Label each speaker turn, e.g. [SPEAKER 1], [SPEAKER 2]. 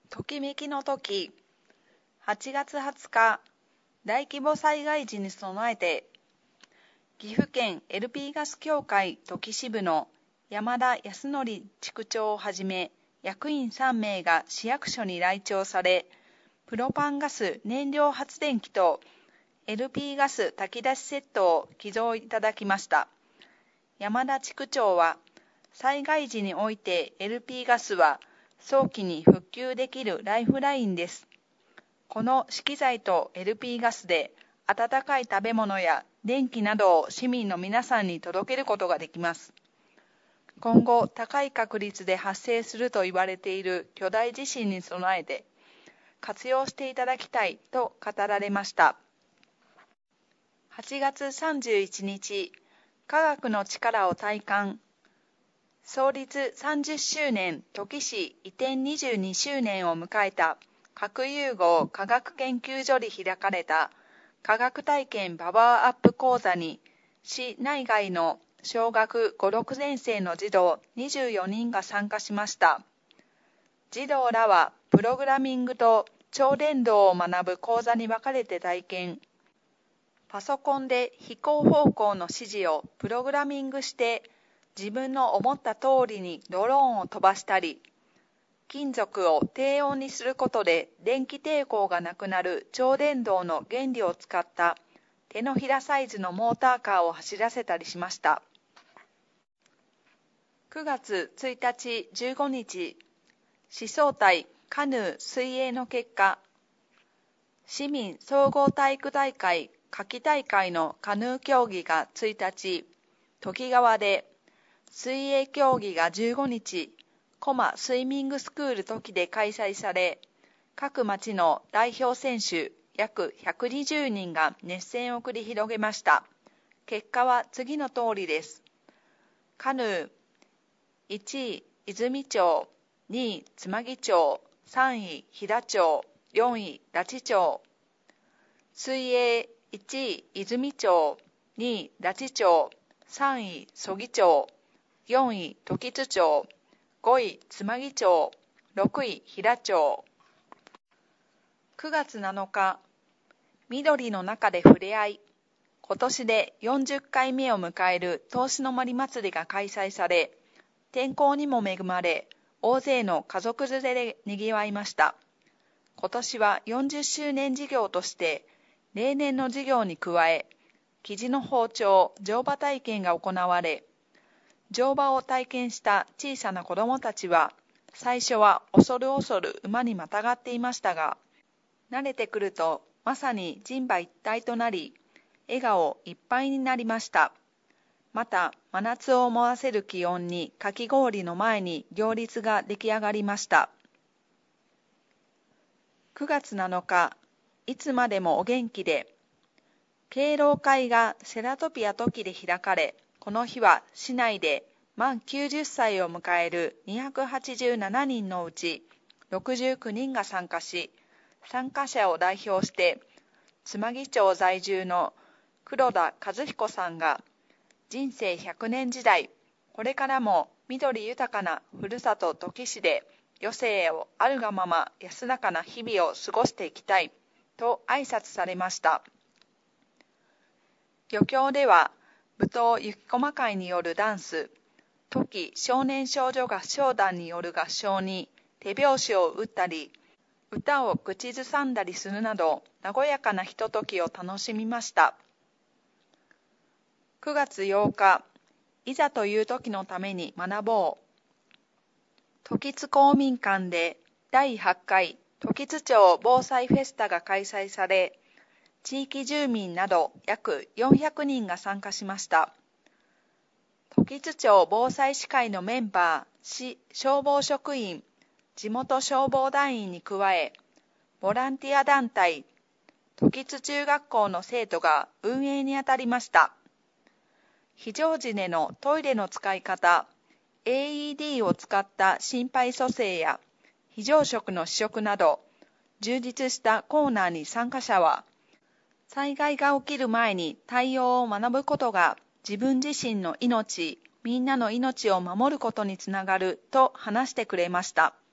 [SPEAKER 1] ときめきの時、8月20日、大規模災害時に備えて、岐阜県 LP ガス協会土岐支部の山田康則地区長をはじめ、役員3名が市役所に来庁され、プロパンガス燃料発電機と LP ガス炊き出しセットを寄贈いただきました。山田地区長は、災害時において LP ガスは早期に復旧できるライフラインです。この資機材と LP ガスで温かい食べ物や電気などを市民の皆さんに届けることができます。今後、高い確率で発生すると言われている巨大地震に備えて活用していただきたいと語られました。8月31日、科学の力を体感。創立30周年土岐市移転22周年を迎えた核融合科学研究所で開かれた科学体験パワーアップ講座に市内外の小学5、6年生の児童24人が参加しました。児童らはプログラミングと超電導を学ぶ講座に分かれて体験。パソコンで飛行方向の指示をプログラミングして自分の思った通りにドローンを飛ばしたり、金属を低温にすることで電気抵抗がなくなる超電導の原理を使った手のひらサイズのモーターカーを走らせたりしました。9月1日15日、市総体カヌー水泳の結果、市民総合体育大会夏季大会のカヌー競技が1日、都岐川で、水泳競技が15日、コマスイミングスクール土岐で開催され、各町の代表選手約120人が熱戦を繰り広げました。結果は次の通りです。カヌー、1位、泉町、2位、妻木町、3位、飛騨町、4位、拉致町。水泳、1位、泉町、2位、拉致町、3位、曽木町、4位、時津町、5位、妻木町、6位、飛騨町。9月7日、緑の中で触れ合い。今年で40回目を迎える東志の森祭りが開催され、天候にも恵まれ、大勢の家族連れで賑わいました。今年は40周年事業として、例年の事業に加え、生地の包丁、乗馬体験が行われ、乗馬を体験した小さな子どもたちは、最初は恐る恐る馬にまたがっていましたが、慣れてくるとまさに人馬一体となり、笑顔いっぱいになりました。また、真夏を思わせる気温にかき氷の前に行列が出来上がりました。9月7日、いつまでもお元気で、敬老会がセラトピア土岐で開かれ、この日は市内で満90歳を迎える287人のうち69人が参加し、参加者を代表して妻木町在住の黒田和彦さんが、人生100年時代、これからも緑豊かなふるさと土岐市で余生をあるがまま安らかな日々を過ごしていきたいと挨拶されました。漁協では舞踏雪駒会によるダンス、土岐少年少女合唱団による合唱に手拍子を打ったり、歌を口ずさんだりするなど、和やかなひとときを楽しみました。9月8日、いざという時のために学ぼう。時津公民館で第8回時津町防災フェスタが開催され、地域住民など約400人が参加しました。時津町防災士会のメンバー、市消防職員、地元消防団員に加え、ボランティア団体、時津中学校の生徒が運営にあたりました。非常時でのトイレの使い方、AED を使った心肺蘇生や非常食の試食など、充実したコーナーに参加者は、災害が起きる前に対応を学ぶことが自分自身の命、みんなの命を守ることにつながると話してくれました。